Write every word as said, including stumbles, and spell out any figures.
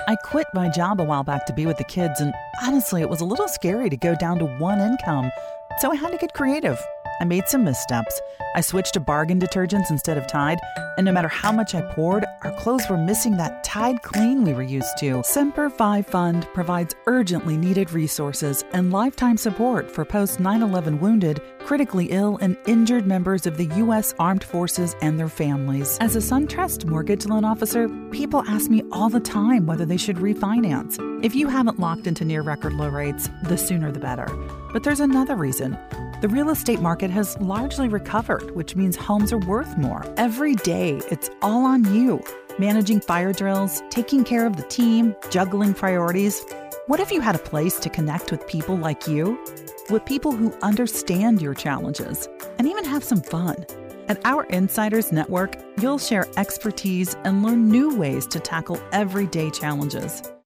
I quit my job a while back to be with the kids, and honestly, it was a little scary to go down to one income. So I had to get creative. I made some missteps. I switched to Bargain detergents instead of Tide, and no matter how much I poured, our clothes were missing that Tide Clean we were used to. Semper Fi Fund provides urgently needed resources and lifetime support for post nine eleven wounded, critically ill, and injured members of the U S Armed Forces and their families. As a SunTrust mortgage loan officer, people ask me all the time whether they should refinance. If you haven't locked into near record low rates, the sooner the better. But there's another reason. The real estate market has largely recovered, which means homes are worth more. Every day, it's all on you. Managing fire drills, taking care of the team, juggling priorities. What if you had a place to connect with people like you? With people who understand your challenges and even have some fun. At our Insiders Network, you'll share expertise and learn new ways to tackle everyday challenges.